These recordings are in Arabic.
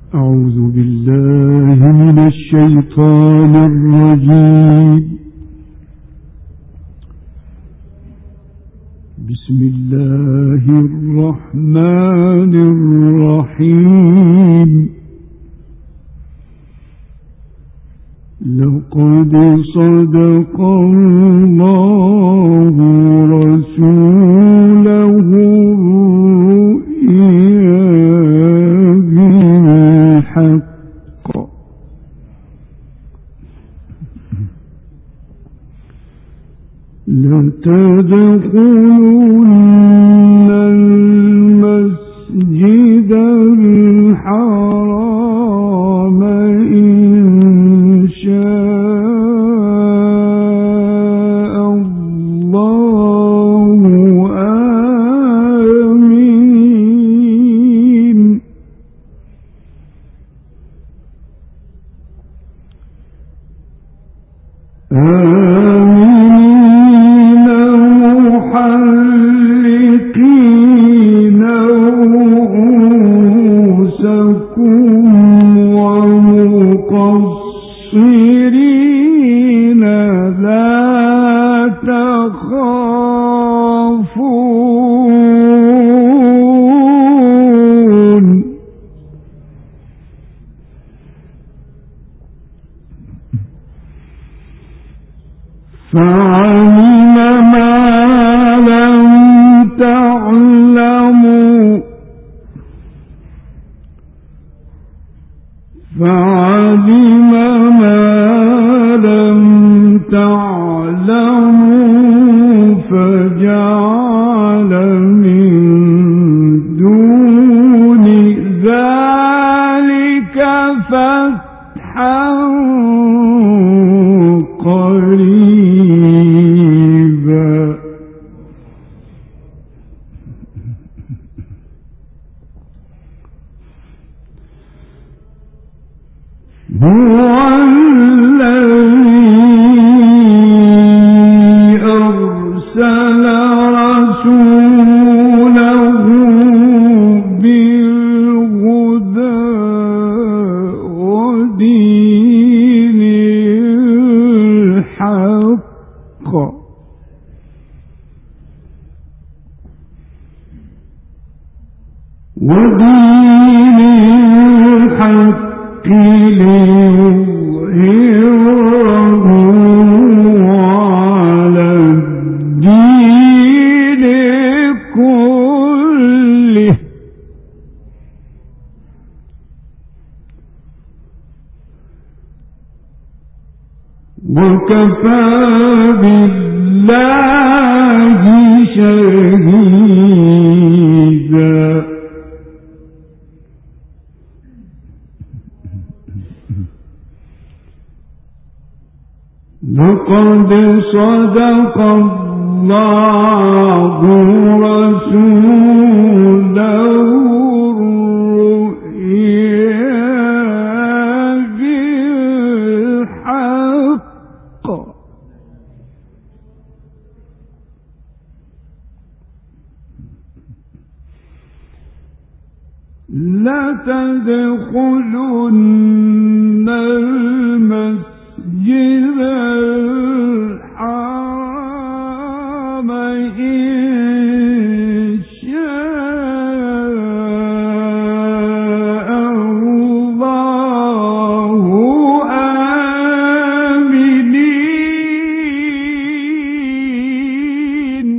أعوذ بالله من الشيطان الرجيم. بسم الله الرحمن الرحيم. لقد صدق الله رسوله الرؤيا بالحق لتدخلن المسجد الحرام إن شاء الله آمين. محلقين رؤوسكم ومقصرين لا تخافون. فعلم ما لم تعلموا فجعل من دون ذلك فتحا قريبا. هو الذي أرسل رسوله بالهدى ودين الحق ليظهره على الدين كله وكفى بالله شهيدا. لقد صدق الله رسوله الرؤيا بالحق لتدخلن المسجد الحرام إن شاء الله آمنين.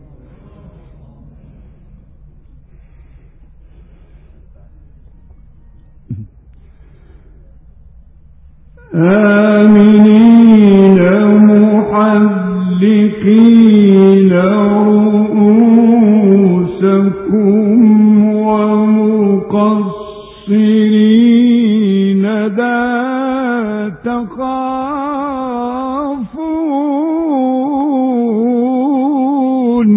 آمنين محلقين رؤوسكم ومقصرين لا تخافون.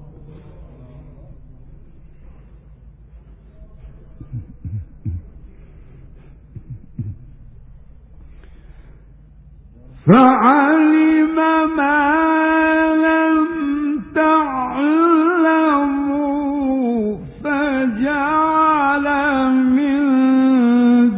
فعلم ما لم تعلموا فجعل من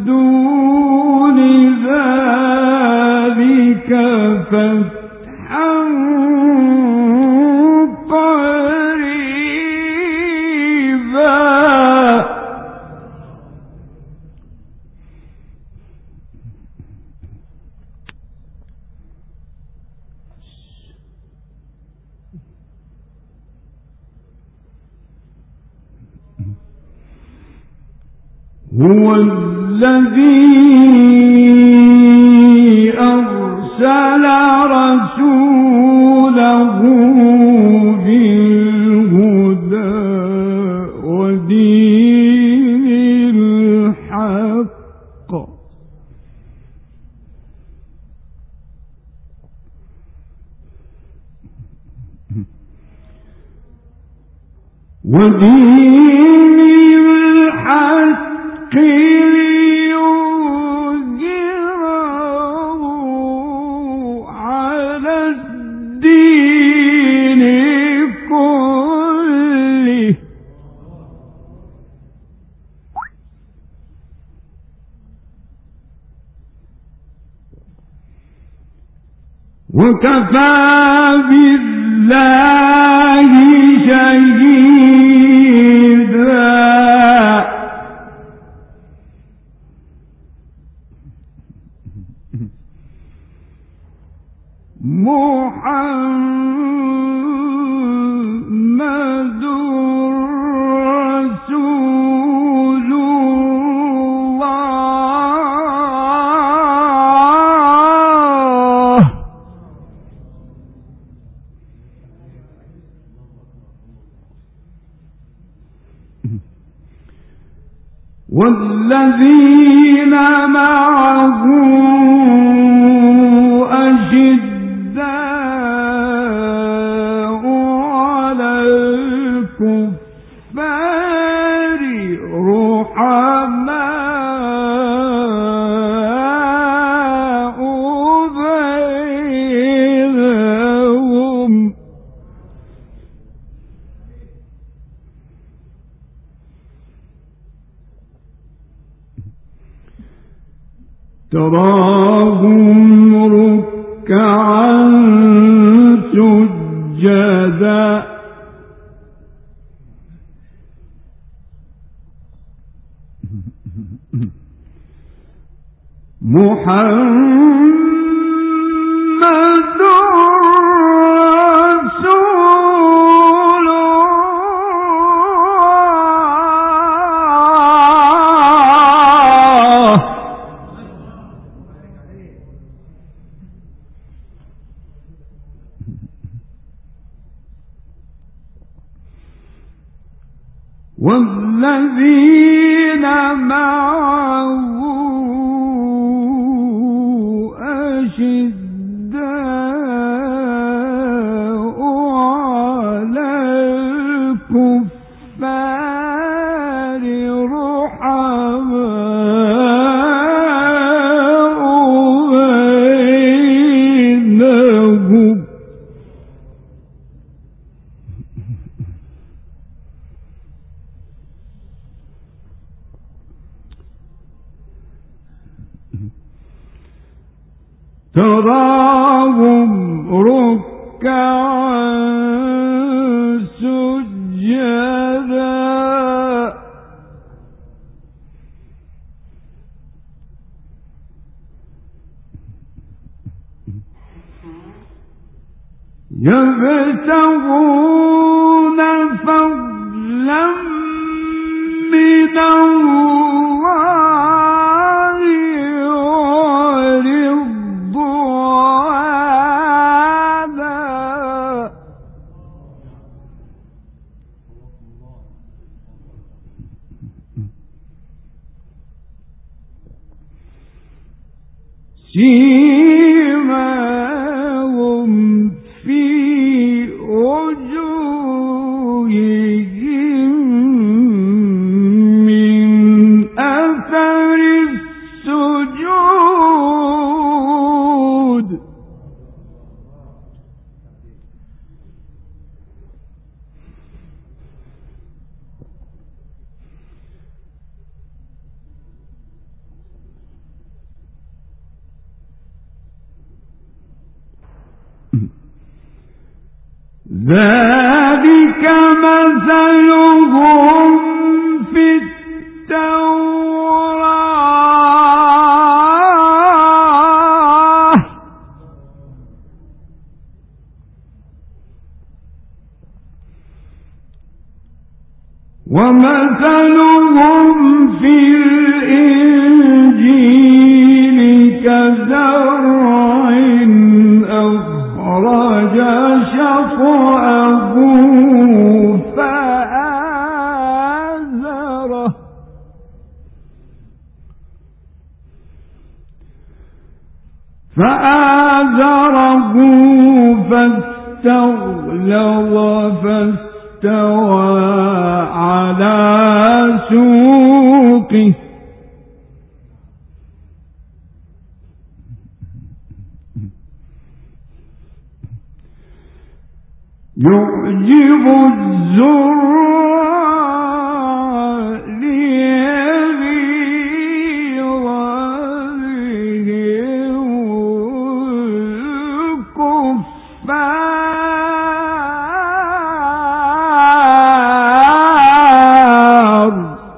هو الذي أرسل رسوله بالهدى ودين الحق ليظهره على الدين كله وكفى بالله شهيدا محمد رسول الله والذين معه أشداء على الكفار رحماء بينهم تراهم ركعا سجدا محمد رسول الله والذين معه أشداء على الكفار رحماء بينهم تراهم ركعا سجدا يبتغون فضلا من الله ورضوانا سيماهم في وجوههم من أثر السجود ذلك مثلهم في التوراة ومثلهم في فآزره فاستغلظ فاستوى على سوقه يعجب الزراع ليغيظ بهم الكفار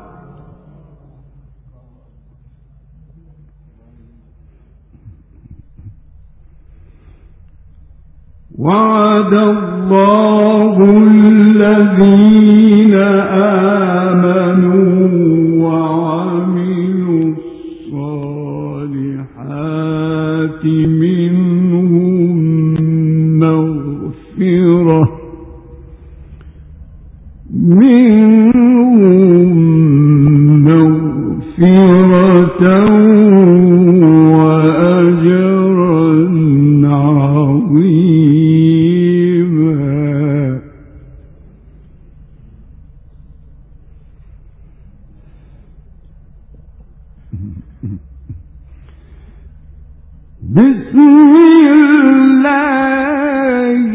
وعد الله الذين آمنوا وعملوا الصالحات منهم مغفرة وأجرا عظيما. بسم الله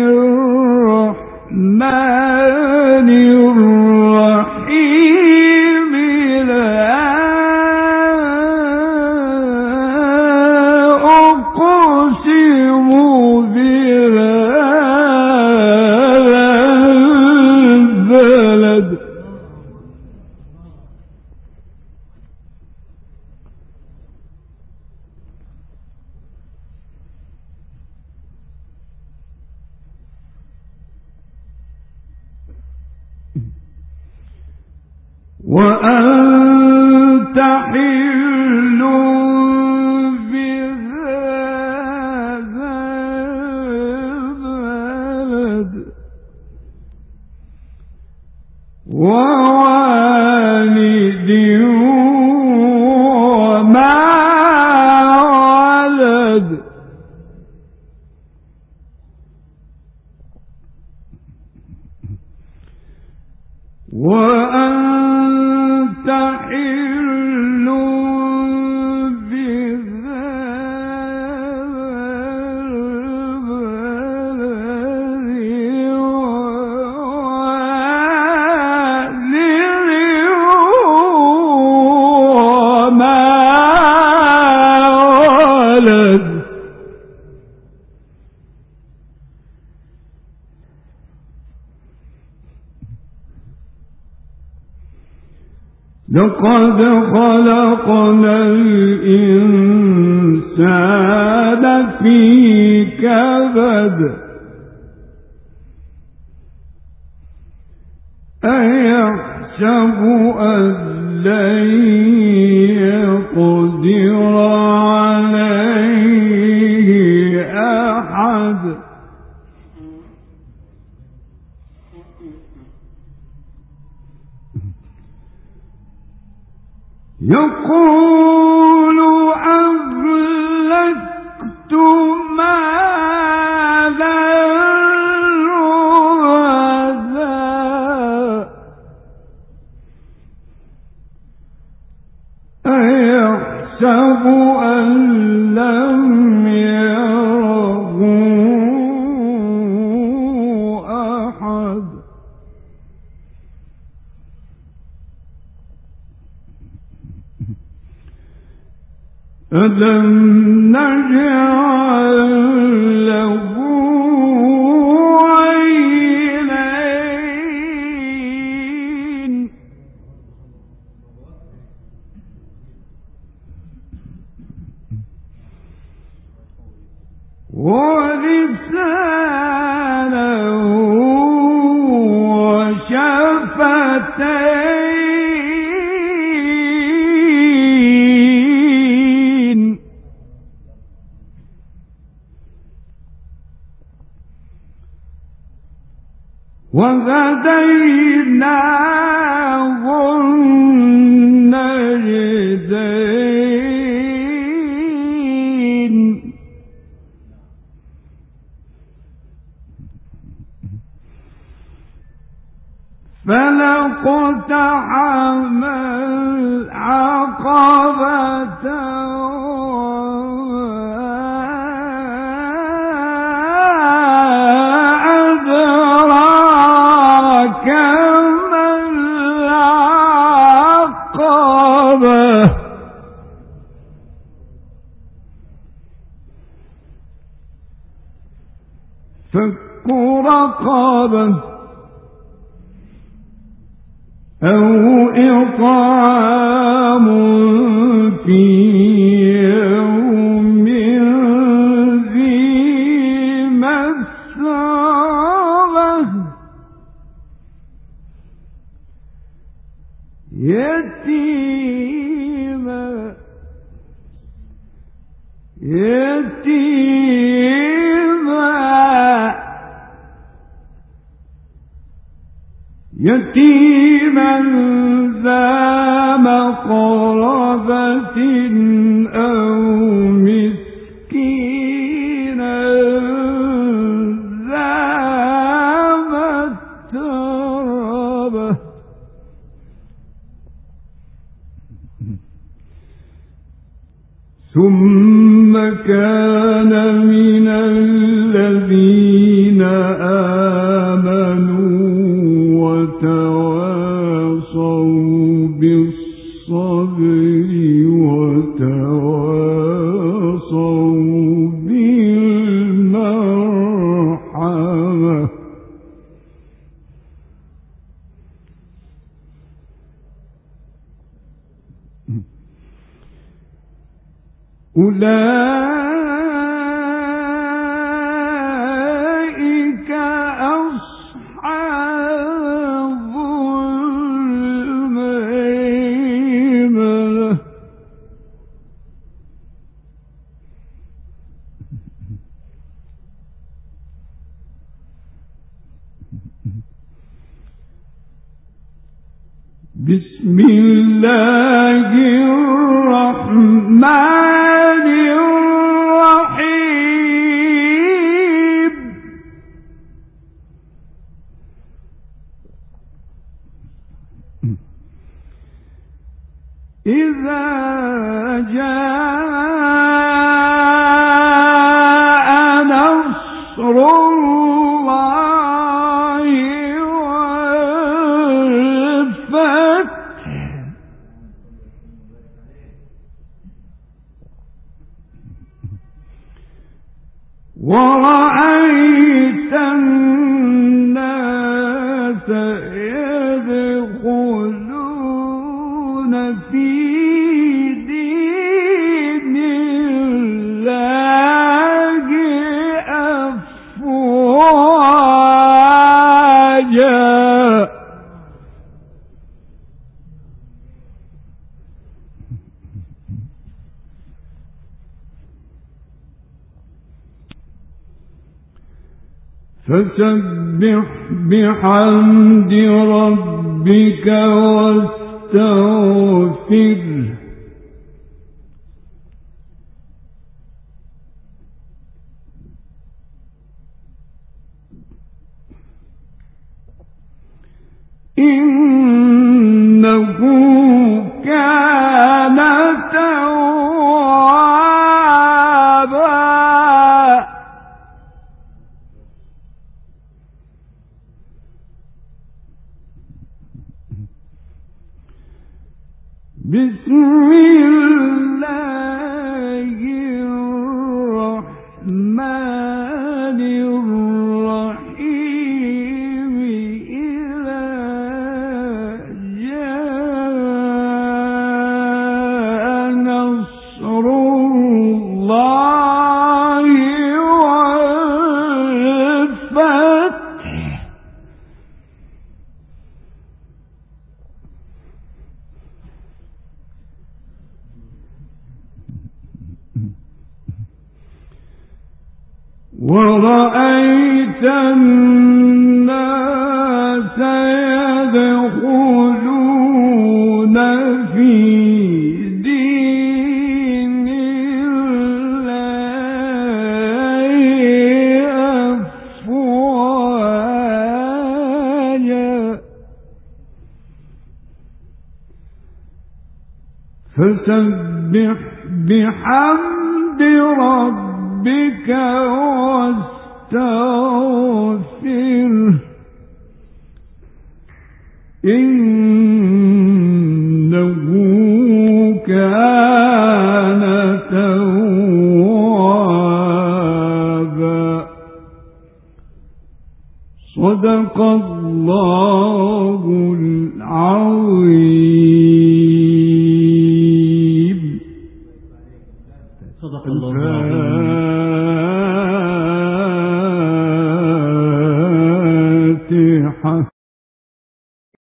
الرحمن الرحيم. لا أقسم بهذا البلد وأنت حل بهذا البلد ووالد وما ولد. وأنت حل بهذا البلد وما ولد. لقد خلقنا الإنسان في كبد أيحسب أن لن يقدر عليه أحد. يقول أهلكت مالا لبدا أيحسب أن لم يره أحد. ألم نجعل له عينين ولسانا وشفتين وهديناه النجدين. اقتحم العقبة أدراك ما العقبة فك رقبة أو إطعام في يوم ذي مسغبة يتيما ذا مقربة أو مسكينا ذا متربة ثم كان من الذين آمنوا وتواصوا بالصبر وتواصوا بالمرحمة أولئك أصحاب الميمنة بسم الله الرحمن الرحيم إذا جاء نصر الله والفتح ورأيت الناس يدخلون في دين الله أفواجا فسبح بحمد ربك واستغفره إنه كان توابا بسم الله الرحمن الرحيم إذا جاء نصر الله والفتح ورأيت الناس يدخلون في دين الله أفواجا فسبح بحمد ربك واستغفره إنه كان توابا. صدق الله العظيم. صدق الله العظيم.